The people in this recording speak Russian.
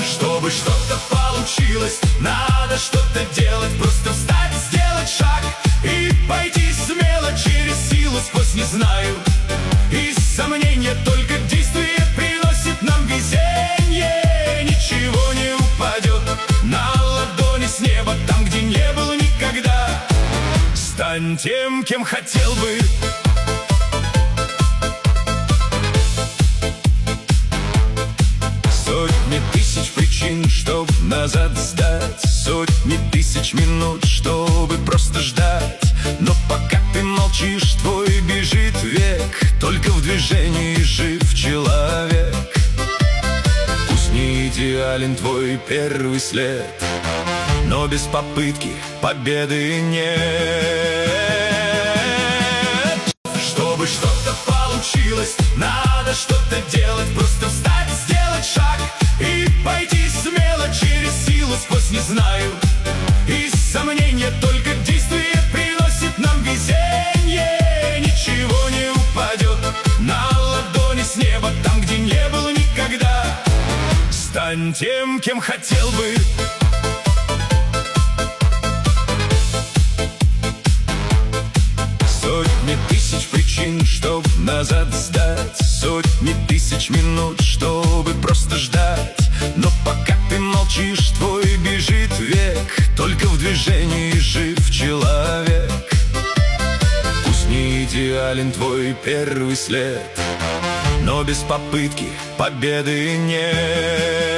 Чтобы что-то получилось, надо что-то делать. Просто встать, сделать шаг и пойти смело через силу сквозь не знаю. И сомнения, только действие приносит нам везение. Ничего не упадет на ладони с неба, там, где не было никогда. Стань тем, кем хотел бы. Сотни тысяч причин, чтоб назад сдать, сотни тысяч минут, чтобы просто ждать. Но пока ты молчишь, твой бежит век, только в движении жив человек. Пусть не идеален твой первый след, но без попытки победы нет. Чтобы что-то получилось, надо что-то делать. Просто встать, сделать шаг и пойти смело через силу сквозь не знаю. И сомнения, только действие приносит нам везение. Ничего не упадет на ладони с неба, там, где не было никогда. Стань тем, кем хотел бы. Сотни тысяч причин, чтоб назад сдать, сотни тысяч минут, чтобы просто ждать. Но пока ты молчишь, твой бежит век, только в движении жив человек. Пусть не идеален твой первый след, но без попытки победы нет.